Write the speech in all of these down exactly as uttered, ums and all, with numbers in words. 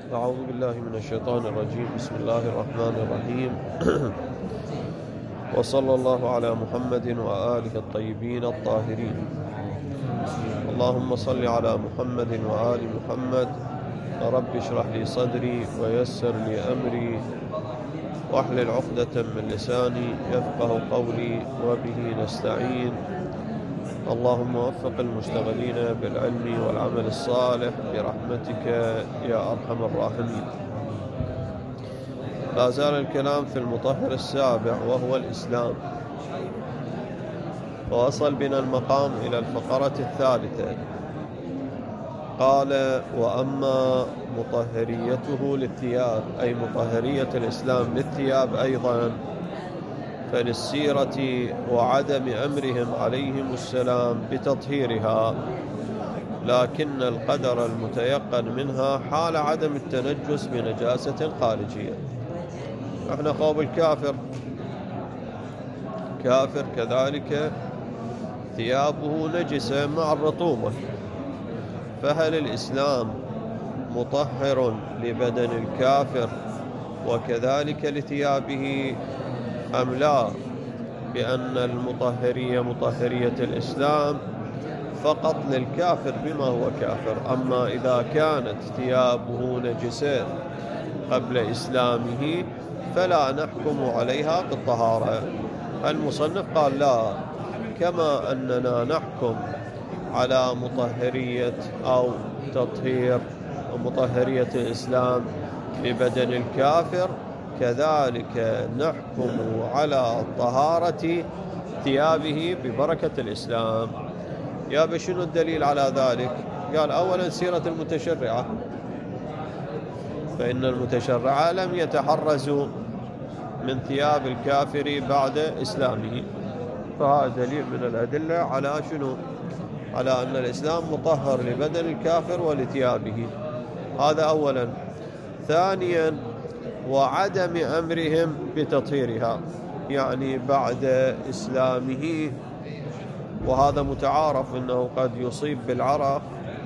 أعوذ بالله من الشيطان الرجيم. بسم الله الرحمن الرحيم. وصلى الله على محمد وآله الطيبين الطاهرين. اللهم صل على محمد وآل محمد. رب اشرح لي صدري ويسر لي أمري واحلل عقدة من لساني يفقه قولي وبه نستعين. اللهم وفق المشتغلين بالعلم والعمل الصالح برحمتك يا أرحم الراحمين. لا زال الكلام في المطهر السابع وهو الإسلام، ووصل بنا المقام إلى الفقرة الثالثة. قال: وأما مطهريته للثياب، أي مطهرية الإسلام للثياب أيضا، فللسيرة وعدم أمرهم عليهم السلام بتطهيرها، لكن القدر المتيقن منها حال عدم التنجس بنجاسة خارجية. احنا خوف الكافر، كافر كذلك ثيابه نجسة مع الرطوبة، فهل الإسلام مطهر لبدن الكافر وكذلك لثيابه أم لا؟ بأن المطهرية مطهرية الإسلام فقط للكافر بما هو كافر، أما إذا كانت ثيابه نجسة قبل إسلامه فلا نحكم عليها بالطهارة. المصنف قال: لا، كما أننا نحكم على مطهرية أو تطهير ومطهرية الإسلام لبدن الكافر، كذلك نحكم على طهارة ثيابه ببركة الإسلام. يا بشنو الدليل على ذلك؟ قال: أولا سيرة المتشرعة، فإن المتشرعة لم يتحرزوا من ثياب الكافر بعد إسلامه، فهذا دليل من الأدلة على شنو؟ على أن الإسلام مطهر لبدن الكافر ولثيابه. هذا أولا. ثانيا، وعدم أمرهم بتطهيرها، يعني بعد إسلامه، وهذا متعارف أنه قد يصيب بالعرق،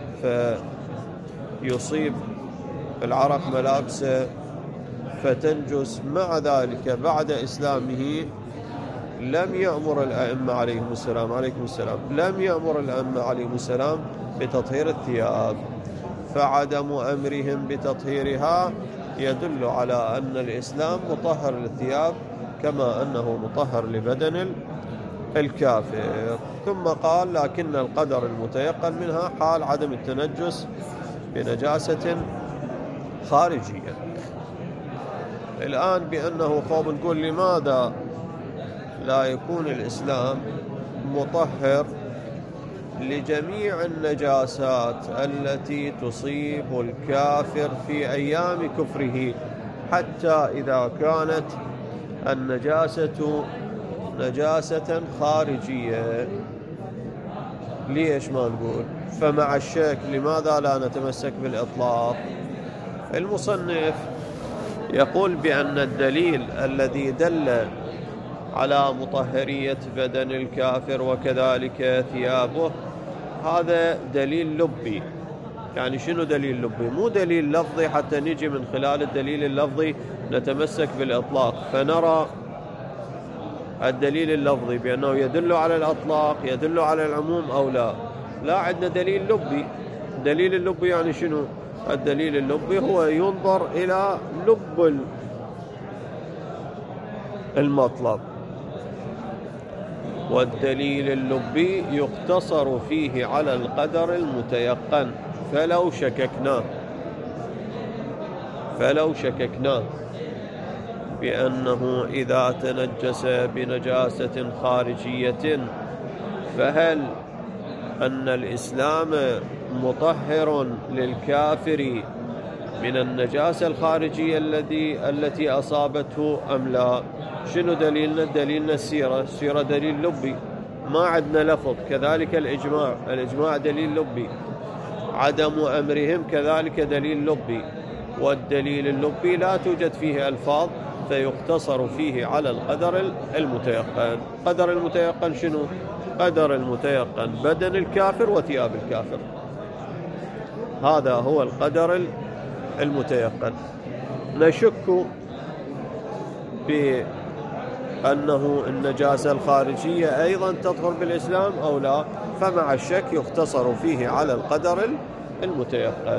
فيصيب بالعرق ملابسه فتنجس، مع ذلك بعد إسلامه لم يأمر الأئمة عليهم السلام عليكم السلام لم يأمر الأئمة عليهم السلام بتطهير الثياب، فعدم أمرهم بتطهيرها يدل على أن الإسلام مطهر للثياب كما أنه مطهر لبدن الكافر. ثم قال: لكن القدر المتيقن منها حال عدم التنجس بنجاسة خارجية. الآن بأنه خوف نقول لماذا لا يكون الإسلام مطهر لجميع النجاسات التي تصيب الكافر في أيام كفره، حتى إذا كانت النجاسة نجاسة خارجية؟ ليش ما نقول؟ فمع الشك لماذا لا نتمسك بالإطلاق؟ المصنف يقول بأن الدليل الذي دل على مطهرية بدن الكافر وكذلك ثيابه هذا دليل لبي. يعني شنو دليل لبي؟ مو دليل لفظي حتى نجي من خلال الدليل اللفظي نتمسك بالإطلاق فنرى الدليل اللفظي بأنه يدل على الإطلاق، يدل على العموم أو لا. لا، عندنا دليل لبي. دليل اللبي يعني شنو؟ الدليل اللبي هو ينظر إلى لب المطلب، والدليل اللبي يقتصر فيه على القدر المتيقن. فلو شككنا فلو شككنا بأنه إذا تنجس بنجاسة خارجية فهل أن الإسلام مطهر للكافر من النجاسة الخارجية التي التي أصابته أم لا؟ شنو دليلنا؟ دليلنا السيرة. السيرة دليل لبي، ما عندنا لفظ. كذلك الإجماع، الإجماع دليل لبي. عدم أمرهم كذلك دليل لبي، والدليل اللبي لا توجد فيه ألفاظ فيقتصر فيه على القدر المتيقن. قدر المتيقن شنو؟ قدر المتيقن بدن الكافر وثياب الكافر، هذا هو القدر المتيقن. نشك بأنه النجاسة الخارجية أيضا تطهر بالإسلام أو لا، فمع الشك يختصر فيه على القدر المتيقن.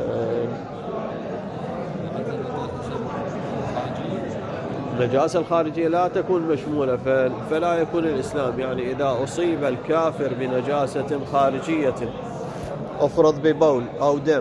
النجاسة الخارجية لا تكون مشمولة فلا يكون الإسلام، يعني إذا أصيب الكافر بنجاسة خارجية أفرض ببول أو دم،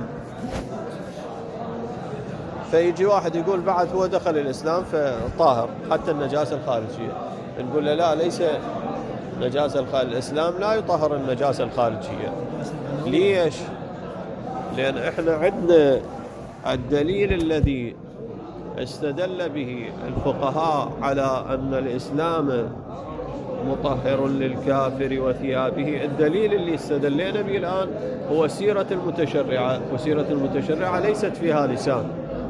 فيجي واحد يقول بعد هو دخل الإسلام فطاهر حتى النجاسة الخارجية، نقول له لا، ليس نجاسة الخارجية، الإسلام لا يطهر النجاسة الخارجية. ليش؟ لأن إحنا عندنا الدليل الذي استدل به الفقهاء على أن الإسلام مطهر للكافر وثيابه، الدليل اللي استدلنا به الآن هو سيرة المتشرعة، وسيرة المتشرعة ليست فيها لسان،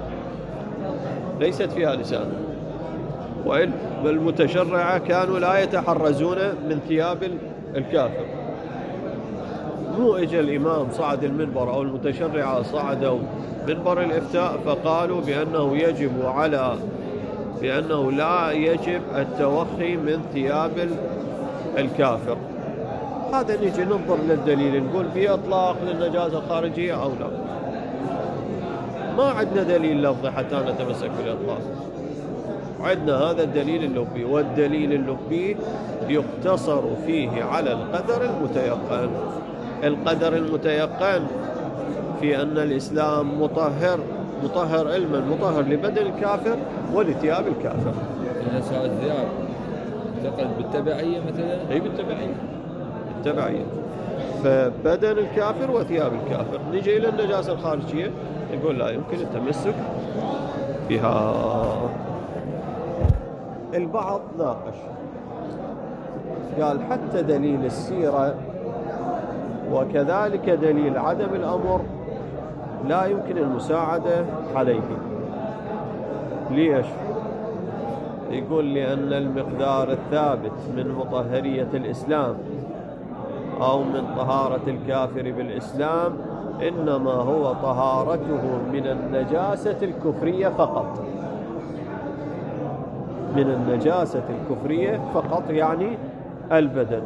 ليست فيها لسان، وإن المتشرعة كانوا لا يتحرزون من ثياب الكافر. مو اجى الإمام صعد المنبر أو المتشرعة صعدوا منبر الإفتاء فقالوا بأنه يجب على بأنه لا يجب التوخي من ثياب الكافر. هذا نيجي ننظر للدليل نقول في إطلاق للنجاسة الخارجية أو لا. ما عندنا دليل لفظي حتى نتمسك بالإطلاق، عندنا هذا الدليل اللفظي، والدليل اللفظي يقتصر فيه على القدر المتيقن. القدر المتيقن في أن الإسلام مطهر مطهر علما، مطهر لبدن الكافر ولثياب الكافر. إذا صارت ثياب تقل بالتبعية مثلا؟ أي بالتبعية، بالتبعية، فبدن الكافر وثياب الكافر. نجي إلى النجاسة الخارجية يقول لا يمكن التمسك بها. البعض ناقش قال حتى دليل السيرة وكذلك دليل عدم الأمر لا يمكن المساعدة عليه. ليش؟ يقول لأن المقدار الثابت من مطهرية الإسلام أو من طهارة الكافر بالإسلام إنما هو طهارته من النجاسة الكفرية فقط، من النجاسة الكفرية فقط، يعني البدن.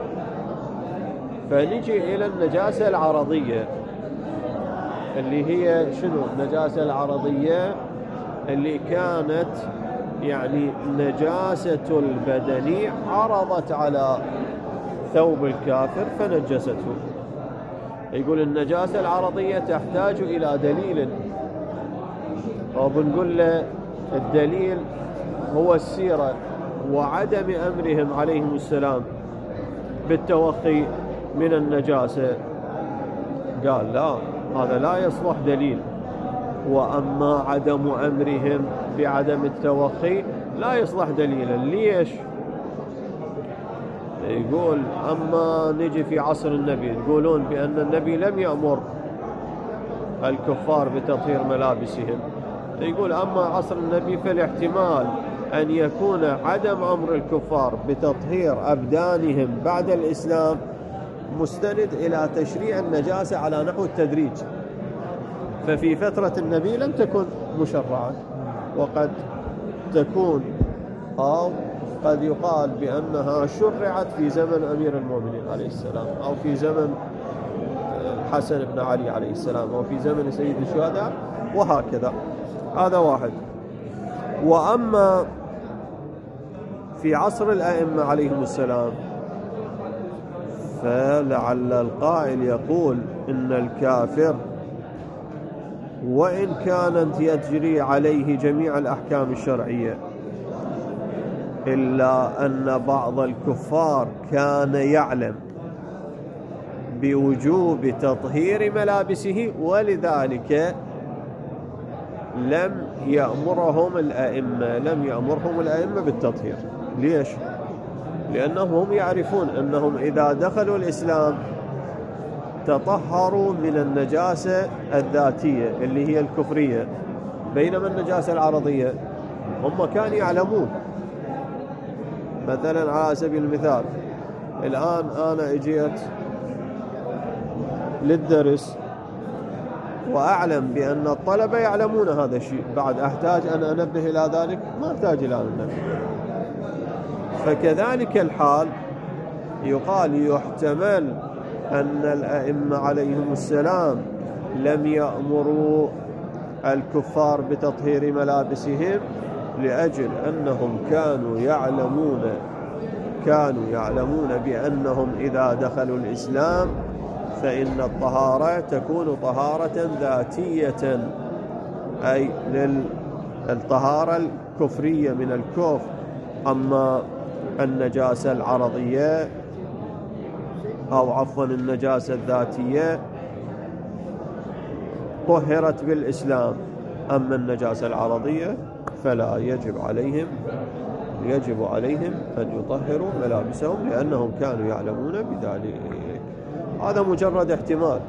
فنجي إلى النجاسة العرضية اللي هي شنو؟ النجاسة العرضية اللي كانت يعني نجاسة البدن عرضت على ثوب الكافر فنجسته. يقول النجاسة العرضية تحتاج إلى دليل، وبنقول له الدليل هو السيرة وعدم أمرهم عليهم السلام بالتوخي من النجاسة. قال لا، هذا لا يصلح دليل. وأما عدم أمرهم بعدم التوخي لا يصلح دليلا. ليش؟ يقول أما نجي في عصر النبي يقولون بأن النبي لم يأمر الكفار بتطهير ملابسهم. يقول أما عصر النبي فالاحتمال أن يكون عدم أمر الكفار بتطهير أبدانهم بعد الإسلام مستند إلى تشريع النجاسة على نحو التدريج، ففي فترة النبي لم تكن مشرعة، وقد تكون أو قد يقال بأنها شرعت في زمن أمير المؤمنين عليه السلام، أو في زمن حسن بن علي عليه السلام، أو في زمن سيد الشهداء، وهكذا. هذا واحد. وأما في عصر الأئمة عليهم السلام فلعل القائل يقول إن الكافر وإن كانت يجري عليه جميع الأحكام الشرعية إلا أن بعض الكفار كان يعلم بوجوب تطهير ملابسه ولذلك لم يأمرهم الأئمة لم يأمرهم الأئمة بالتطهير. ليش؟ لأنهم هم يعرفون أنهم إذا دخلوا الإسلام تطهروا من النجاسة الذاتية اللي هي الكفرية، بينما النجاسة العرضية هم كانوا يعلمون. مثلا على سبيل المثال الآن أنا اجيت للدرس وأعلم بأن الطلبة يعلمون هذا الشيء، بعد أحتاج أن أنبه إلى ذلك؟ ما أحتاج إلى أن أنبه. فكذلك الحال يقال يحتمل أن الأئمة عليهم السلام لم يأمروا الكفار بتطهير ملابسهم لأجل أنهم كانوا يعلمون كانوا يعلمون بأنهم إذا دخلوا الإسلام فإن الطهارة تكون طهارة ذاتية، أي للطهارة الكفرية من الكفر. أما النجاسة العرضية أو عفوا النجاسة الذاتية طهرت بالإسلام، أما النجاسة العرضية فلا يجب عليهم يجب عليهم أن يطهروا ملابسهم لأنهم كانوا يعلمون بذلك. هذا مجرد احتمال،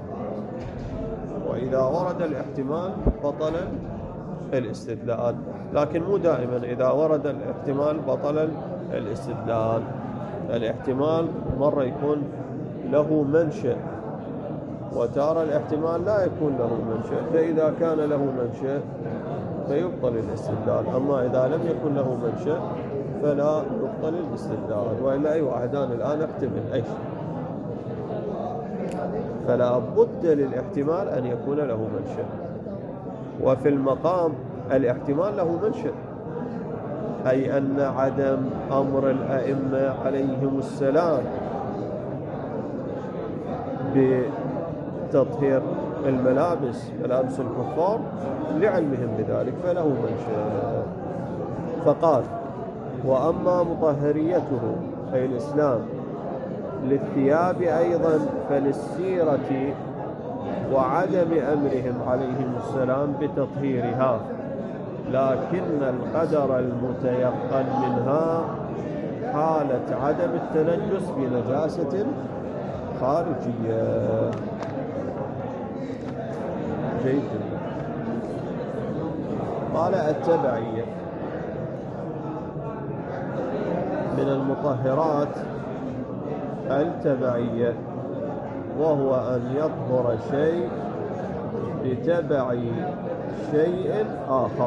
وإذا ورد الاحتمال بطل الاستدلال، لكن مو دائما إذا ورد الاحتمال بطل الاستدلال. الاحتمال مرة يكون له منشأ، وتارة الاحتمال لا يكون له منشأ، فإذا كان له منشأ فيبطل الاستدلال، أما إذا لم يكن له منشأ فلا يبطل الاستدلال. وإلا أي واحدان الآن احتمل أي شيء، فلا بد للاحتمال أن يكون له منشأ. وفي المقام الاحتمال له منشأ، أي أن عدم أمر الأئمة عليهم السلام بتطهير الملابس ملابس الكفار لعلمهم بذلك فله منشأ. فقال: وأما مطهريته أي الإسلام للثياب أيضا فللسيرة وعدم أمرهم عليهم السلام بتطهيرها، لكن القدر المتيقن منها حالة عدم التنجس بنجاسة خارجية. جيد. قال: التبعية من المطهرات التبعية، وهو أن يطهر شيء بتبع شيء آخر.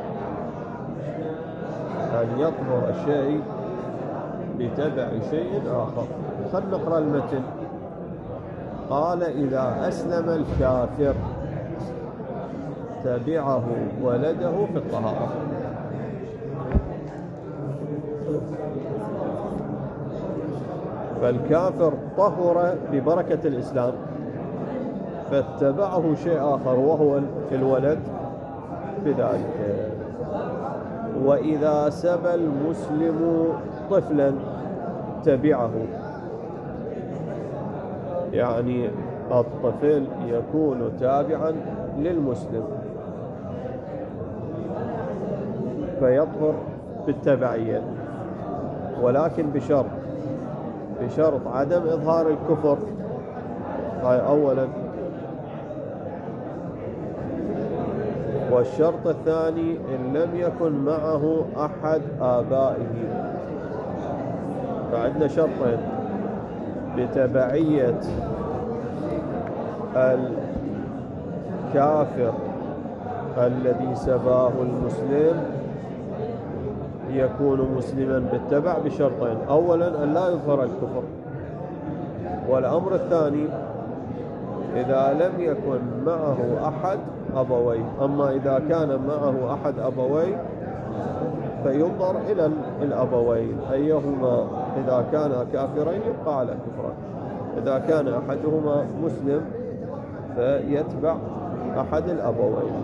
أن يطهر شيء بتبع شيء آخر. خلنا نقرأ المتن. قال: إذا أسلم الكافر تبعه ولده في الطهارة. فالكافر طهر ببركة الإسلام فاتبعه شيء آخر وهو الولد بذلك. وإذا سبى المسلم طفلا تبعه، يعني الطفل يكون تابعا للمسلم فيطهر بالتبعية، ولكن بشرط بشرط عدم إظهار الكفر. هاي أولا. والشرط الثاني إن لم يكن معه أحد آبائه. فعندنا شرطين: بتبعية الكافر الذي سباه المسلم يكون مسلما بالتبع بشرطين: أولا أن لا يظهر الكفر، والأمر الثاني إذا لم يكن معه أحد أبويه. أما إذا كان معه أحد أبويه فينظر إلى الأبوين أيهما إذا كانا كافرين يبقى على كفران، إذا كان أحدهما مسلم فيتبع أحد الأبوين.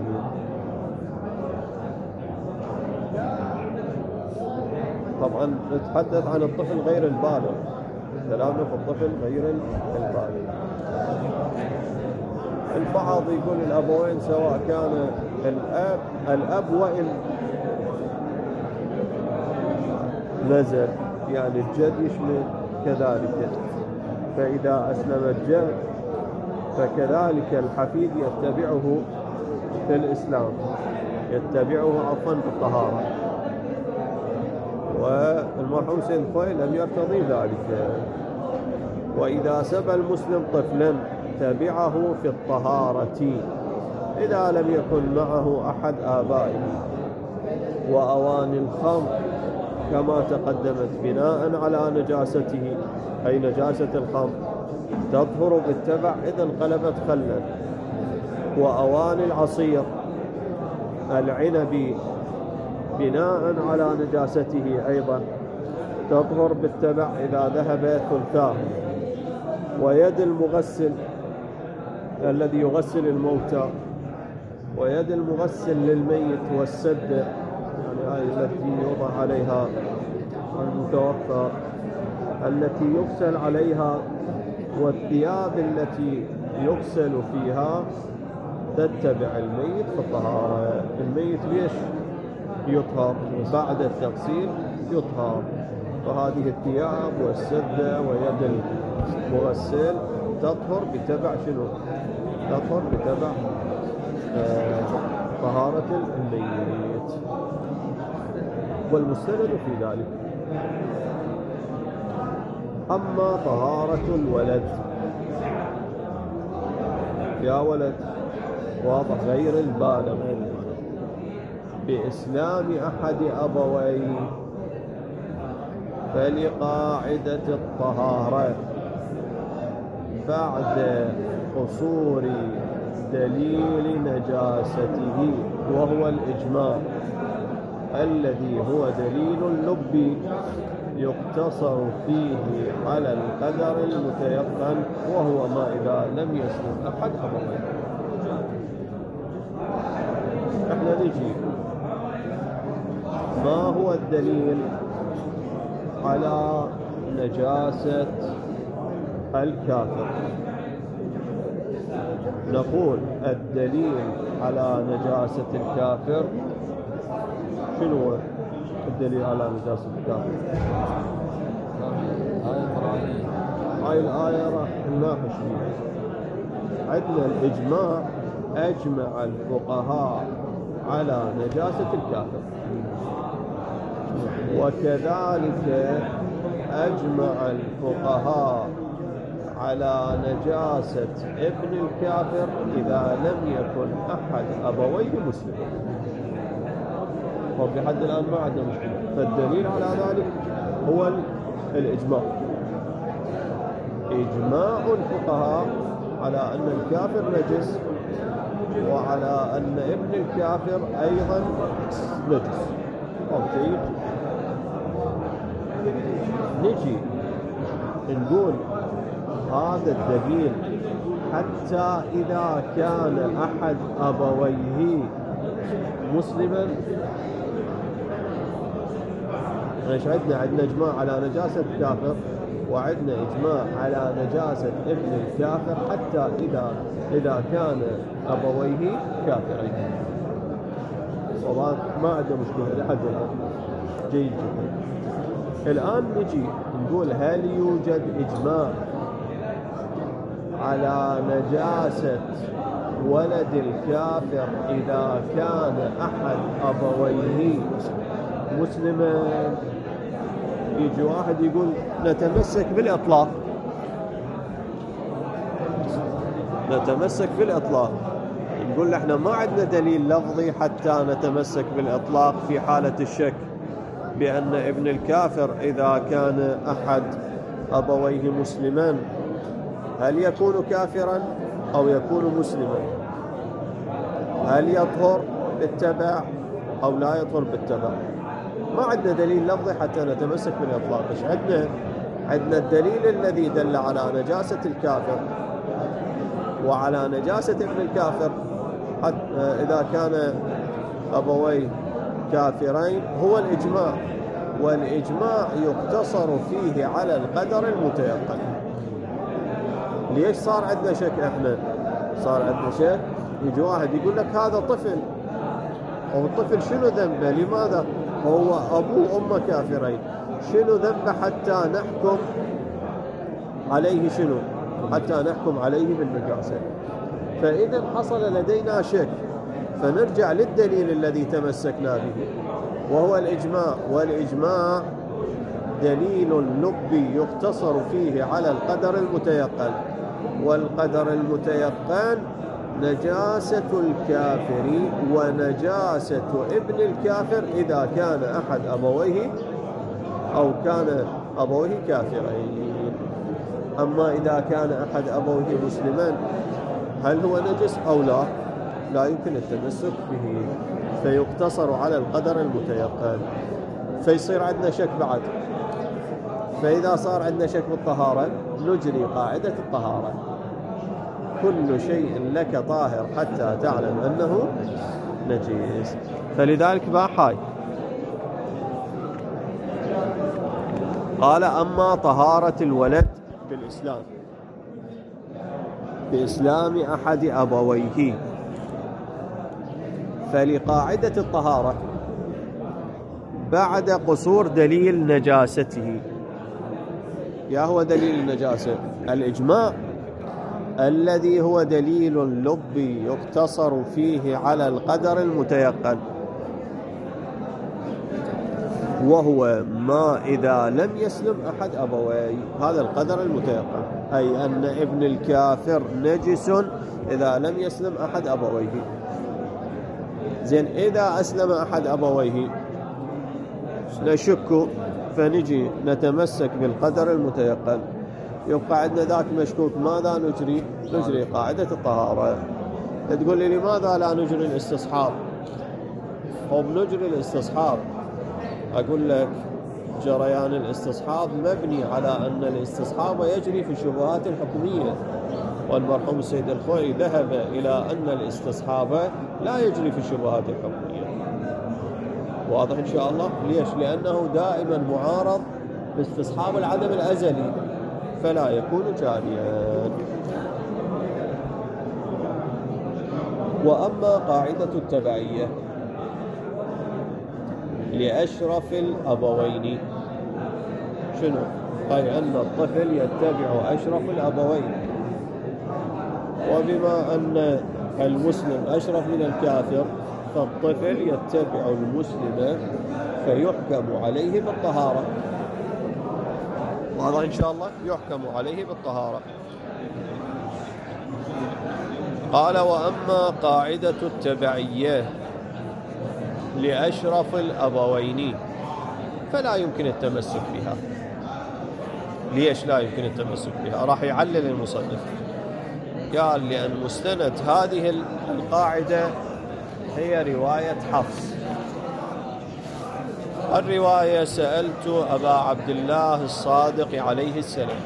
طبعا نتحدث عن الطفل غير البالغ، كلامنا في الطفل غير البالغ. البعض يقول الأبوين سواء كان الأب الأب وإن نزل، يعني الجد يشمل كذلك. فإذا أسلم الجد فكذلك الحفيد يتبعه في الإسلام، يتبعه عفوا في الطهارة. والمرحوم سيد خوي لم يرتضي ذلك. وإذا سبى المسلم طفلا تبعه في الطهارة إذا لم يكن معه أحد آبائه. وأواني الخمر كما تقدمت بناء على نجاسته، أي نجاسة الخمر تطهر بالتبع إذا انقلبت خلا. وأواني العصير العنب بناء على نجاسته أيضا تطهر بالتبع إذا ذهب ثلثاه. ويد المغسل الذي يغسل الموتى ويد المغسل للميت والسد، يعني هذه التي يوضع عليها المتوفى التي يغسل عليها، والثياب التي يغسل فيها تتبع الميت في الطهارة. الميت ليش يطهر؟ بعد التغسيل يطهر. فهذه الثياب والسدة ويد المغسل تطهر بتبع شنو؟ تطهر بتبع آه طهارة الميت. والمستند في ذلك. أما طهارة الولد، يا ولد واضح غير البالغ بإسلام أحد أبويه فلقاعدة الطهارة بعد قصور دليل نجاسته، وهو الإجماع الذي هو دليل اللب يقتصر فيه على القدر المتيقن، وهو ما إذا لم يسلم أحد أبويه. احنا نجي ما هو الدليل على نجاسة الكافر؟ نقول الدليل على نجاسة الكافر شنو الدليل على نجاسة الكافر؟ هاي الآية راح نناقش فيها. عندنا الإجماع، أجمع الفقهاء على نجاسة الكافر، وكذلك أجمع الفقهاء على نجاسة ابن الكافر إذا لم يكن أحد أبويه مسلم. وفي حد الآن ما عندنا مشكلة. فالدليل على ذلك هو الإجماع، إجماع الفقهاء على أن الكافر نجس، وعلى أن ابن الكافر أيضا نجس. أوكي، نجي نقول هذا الدليل حتى إذا كان أحد أبويه مسلما. ايش عندنا؟ عندنا إجماع على نجاسة الكافر، وعندنا إجماع على نجاسة ابن الكافر حتى إذا إذا كان أبويه كافرين. طبعا ما عندنا مشكلة لحد الآن، جيد جدا. الآن نجي نقول هل يوجد إجماع على نجاسة ولد الكافر إذا كان أحد أبويه مسلما؟ يجي واحد يقول نتمسك بالإطلاق، نتمسك بالإطلاق. نقول احنا ما عندنا دليل لفظي حتى نتمسك بالإطلاق في حالة الشك بأن ابن الكافر إذا كان أحد أبويه مسلما هل يكون كافرا أو يكون مسلما؟ هل يطهر بالتبع أو لا يطهر بالتبع؟ ما عندنا دليل لفظي حتى نتمسك بالإطلاق. إيش عندنا؟ عندنا الدليل الذي دل على نجاسة الكافر وعلى نجاسة ابن الكافر إذا كان أبويه كافرين هو الإجماع، والإجماع يقتصر فيه على القدر المتيقن. ليش صار عندنا شك احنا؟ صار عندنا شك، يجي واحد يقول لك هذا طفل، أو الطفل شنو ذنبه؟ لماذا هو أبوه وأمه كافرين؟ شنو ذنبه حتى نحكم عليه شنو؟ حتى نحكم عليه بالنجاسة. فإذا حصل لدينا شك فنرجع للدليل الذي تمسكنا به وهو الإجماع، والإجماع دليل لبي يقتصر فيه على القدر المتيقن. والقدر المتيقن نجاسة الكافر ونجاسة ابن الكافر إذا كان أحد أبويه أو كان أبويه كافرين. أما إذا كان أحد أبويه مسلما هل هو نجس أو لا؟ لا يمكن التمسك به، فيقتصر على القدر المتيقن. فيصير عندنا شك بعد، فإذا صار عندنا شك بالطهارة نجري قاعدة الطهارة: كل شيء لك طاهر حتى تعلم أنه نجيس. فلذلك باع هاي. قال: أما طهارة الولد بالإسلام بإسلام أحد أبويه فلقاعدة الطهارة بعد قصور دليل نجاسته. يا هو دليل النجاسة؟ الإجماع الذي هو دليل لبي يقتصر فيه على القدر المتيقن، وهو ما إذا لم يسلم أحد أبويه. هذا القدر المتيقن، أي أن ابن الكافر نجس إذا لم يسلم أحد أبويه. زين، إذا أسلم أحد أبويه نشك، فنجي نتمسك بالقدر المتيقن. يبقى عندنا ذاك مشكوك، ماذا نجري؟ نجري قاعدة الطهارة. تقول لي لماذا لا نجري الاستصحاب؟ أو بنجري الاستصحاب. أقول لك جريان الاستصحاب مبني على أن الاستصحاب يجري في الشبهات الحكمية، والمرحوم السيد الخوئي ذهب إلى أن الاستصحاب لا يجري في الشبهات الحكمية. واضح إن شاء الله؟ ليش؟ لأنه دائما معارض باستصحاب العدم الأزلي، فلا يكون جاريا. وأما قاعدة التبعية لأشرف الأبوين، شنو؟ أي أن الطفل يتبع أشرف الأبوين، وبما أن المسلم أشرف من الكافر فالطفل يتبع المسلم فيحكم عليه بالطهارة. واضح إن شاء الله؟ يحكم عليه بالطهارة. قال: وأما قاعدة التبعية لأشرف الأبوين فلا يمكن التمسك بها. ليش لا يمكن التمسك بها؟ راح يعلل المصنف، قال: لأن مستند هذه القاعدة هي رواية حفص. الرواية: سألت أبا عبد الله الصادق عليه السلام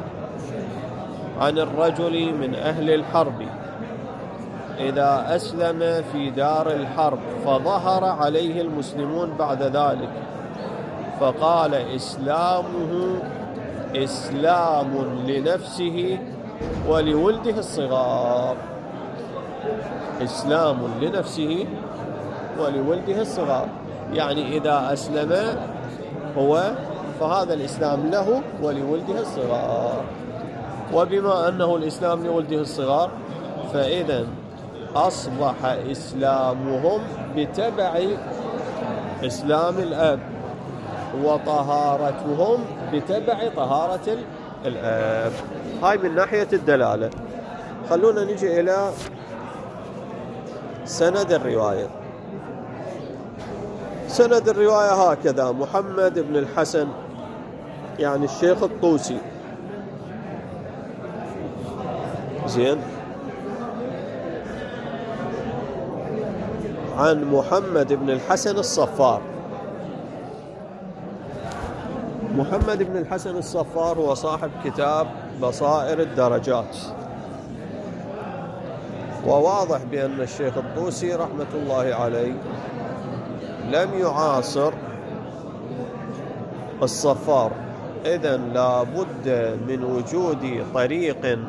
عن الرجل من أهل الحرب إذا أسلم في دار الحرب فظهر عليه المسلمون بعد ذلك، فقال: إسلامه إسلام لنفسه ولولده الصغار. إسلام لنفسه ولولده الصغار، يعني إذا أسلم هو فهذا الإسلام له ولولده الصغار. وبما أنه الإسلام لولده الصغار فإذا أصبح إسلامهم بتبع إسلام الأب، وطهارتهم بتبع طهارة الأب. هاي من ناحية الدلالة. خلونا نجي إلى سند الرواية. سند الرواية هكذا: محمد بن الحسن يعني الشيخ الطوسي، زين، عن محمد بن الحسن الصفار. محمد بن الحسن الصفار هو صاحب كتاب بصائر الدرجات. وواضح بأن الشيخ الطوسي رحمة الله عليه لم يعاصر الصفار، إذن لا بد من وجود طريق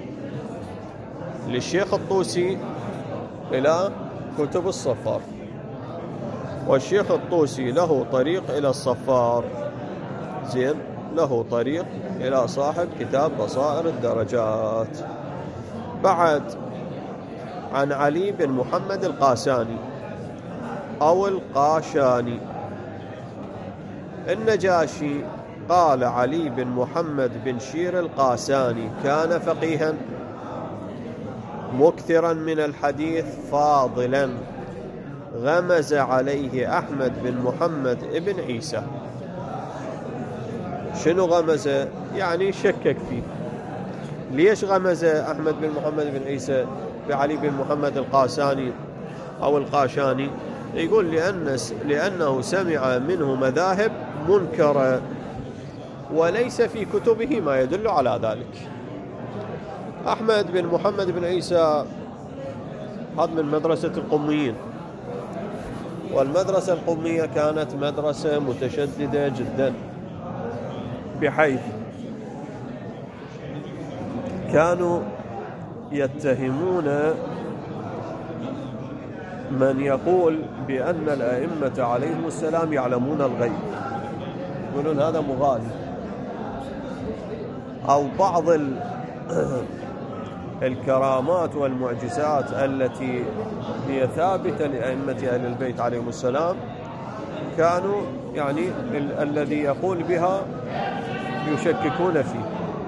للشيخ الطوسي إلى كتب الصفار، والشيخ الطوسي له طريق إلى الصفار، زين، له طريق إلى صاحب كتاب بصائر الدرجات. بعد عن علي بن محمد القاساني أو القاشاني النجاشي قال علي بن محمد بن شير القاساني كان فقيها مكثرا من الحديث فاضلا، غمز عليه أحمد بن محمد بن عيسى. شنو غمز؟ يعني شكك فيه. ليش غمز أحمد بن محمد بن عيسى بعلي بن محمد القاساني أو القاشاني؟ يقول لأن لأنه سمع منه مذاهب منكرة وليس في كتبه ما يدل على ذلك. أحمد بن محمد بن عيسى هذا من مدرسة القميين، والمدرسة القمية كانت مدرسة متشددة جدا، بحيث كانوا يتهمون من يقول بأن الأئمة عليهم السلام يعلمون الغيب، يقولون هذا مغالي. أو بعض الكرامات والمعجزات التي هي ثابتة لأئمة أهل البيت عليهم السلام كانوا يعني ال الذي يقول بها يشككون فيه.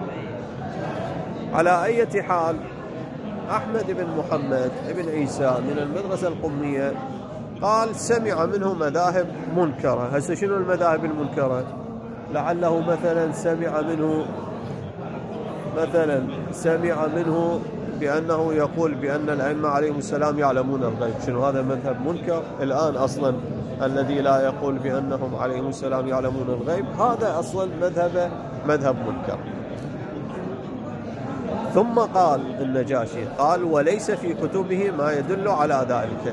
على أي حال، أحمد بن محمد بن عيسى من المدرسة القمية قال سمع منه مذاهب منكرة. هسه شنو المذاهب المنكرة؟ لعله مثلا سمع منه مثلا سمع منه بأنه يقول بأن الأئمة عليهم السلام يعلمون الغيب. شنو هذا؟ مذهب منكر. الآن أصلا الذي لا يقول بأنهم عليهم السلام يعلمون الغيب هذا أصلا مذهب مذهب منكر. ثم قال النجاشي قال وليس في كتبه ما يدل على ذلك.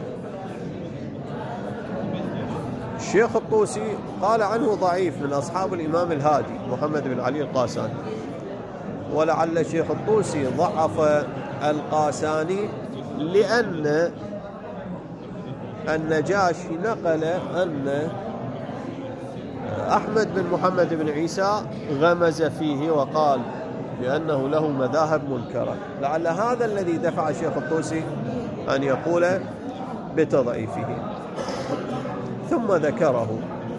الشيخ الطوسي قال عنه ضعيف من أصحاب الإمام الهادي محمد بن علي القاساني، ولعل الشيخ الطوسي ضعف القاساني لأن النجاشي نقل أن أحمد بن محمد بن عيسى غمز فيه وقال بأنه له مذاهب منكرة. لعل هذا الذي دفع الشيخ الطوسي أن يقول بتضعيفه. ثم ذكره،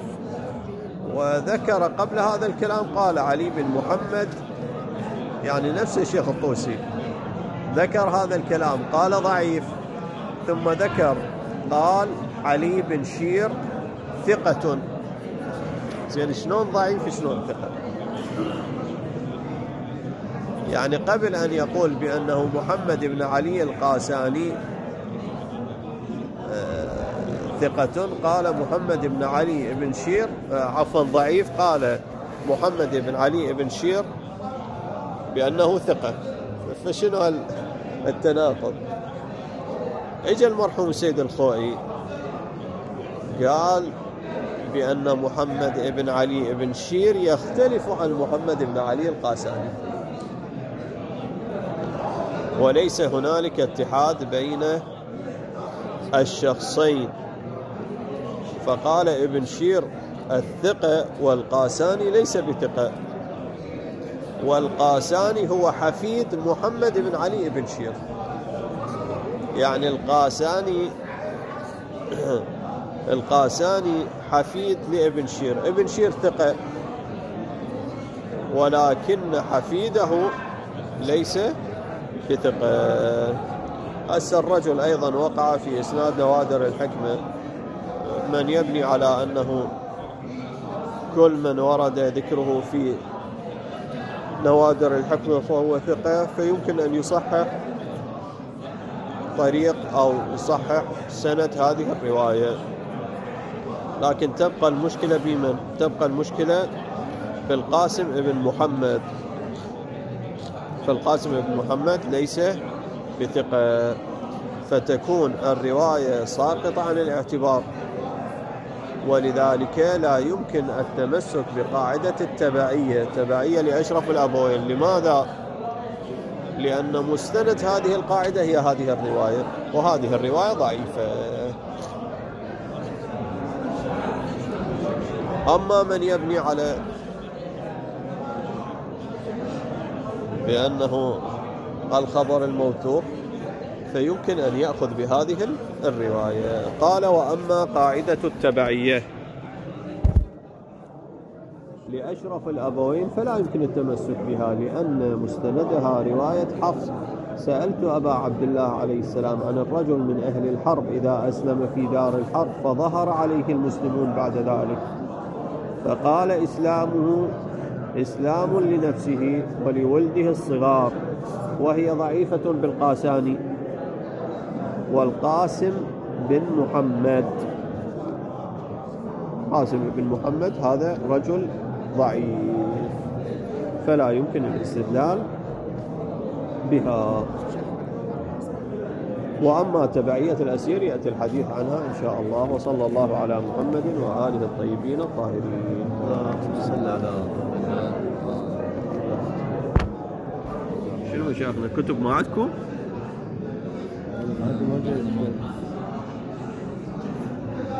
وذكر قبل هذا الكلام قال علي بن محمد، يعني نفس الشيخ الطوسي ذكر هذا الكلام قال ضعيف، ثم ذكر قال علي بن شير ثقة. زين شلون ضعيف شلون ثقة؟ يعني قبل أن يقول بأنه محمد بن علي القاساني ثقة قال محمد بن علي بن شير عفوا ضعيف، قال محمد بن علي بن شير بأنه ثقة. فشنو التناقض؟ اجى المرحوم سيد الخوئي قال بأن محمد بن علي بن شير يختلف عن محمد بن علي القاساني، وليس هنالك اتحاد بين الشخصين. فقال ابن شير الثقة والقاساني ليس بثقة، والقاساني هو حفيد محمد بن علي بن شير. يعني القاساني القاساني حفيد لابن شير. ابن شير ثقة ولكن حفيده ليس بثقة. هسه الرجل أيضا وقع في إسناد نوادر الحكمة من يبني على أنه كل من ورد ذكره في نوادر الحكمة فهو ثقة، فيمكن أن يصحح طريق أو يصحح سند هذه الرواية. لكن تبقى المشكلة بمن؟ تبقى المشكلة في القاسم ابن محمد. فالقاسم ابن محمد ليس بثقة، فتكون الرواية ساقطة عن الاعتبار. ولذلك لا يمكن التمسك بقاعدة التبعية تبعية لأشرف الأبوين. لماذا؟ لأن مستند هذه القاعدة هي هذه الرواية، وهذه الرواية ضعيفة. أما من يبني على بأنه الخبر الموثوق فيمكن أن يأخذ بهذه الرواية. قال وأما قاعدة التبعية لأشرف أشرف الأبوين فلا يمكن التمسك بها، لأن مستندها رواية حفص: سألت أبا عبد الله عليه السلام عن الرجل من أهل الحرب إذا أسلم في دار الحرب فظهر عليه المسلمون بعد ذلك، فقال: إسلامه إسلام لنفسه ولولده الصغار، وهي ضعيفة بالقاساني. والقاسم بن محمد، قاسم بن محمد هذا رجل ضعيف، فلا يمكن الاستدلال بها. وأما تبعية الأسير يأتي الحديث عنها إن شاء الله. وصلى الله على محمد وآله الطيبين الطاهرين. صلى على شنو شيخنا، كتب ما عندكم؟